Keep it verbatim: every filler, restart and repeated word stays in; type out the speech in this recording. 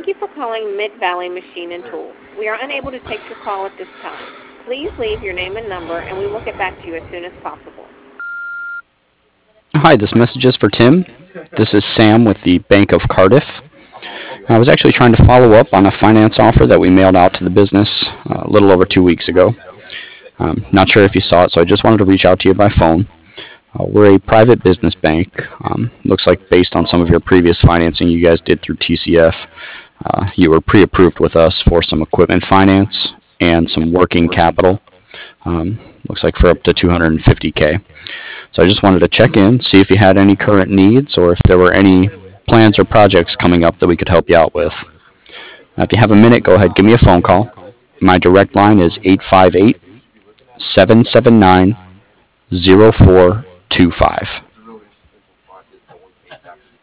you for calling Mid-Valley Machine and Tool. We are unable to take your call at this time. Please leave your name and number, and we will get back to you as soon as possible. Hi, this message is for Tim. This is Sam with the Bank of Cardiff. I was actually trying to follow up on a finance offer that we mailed out to the business uh, a little over two weeks ago. Um, not sure if you saw it, so I just wanted to reach out to you by phone. Uh, we're a private business bank. Um, looks like based on some of your previous financing you guys did through T C F, uh, you were pre-approved with us for some equipment finance and some working capital. Um, looks like for up to two hundred fifty K. So I just wanted to check in, see if you had any current needs or if there were any plans or projects coming up that we could help you out with. Now, if you have a minute, go ahead, give me a phone call. My direct line is eight five eight, seven seven nine, zero four two five.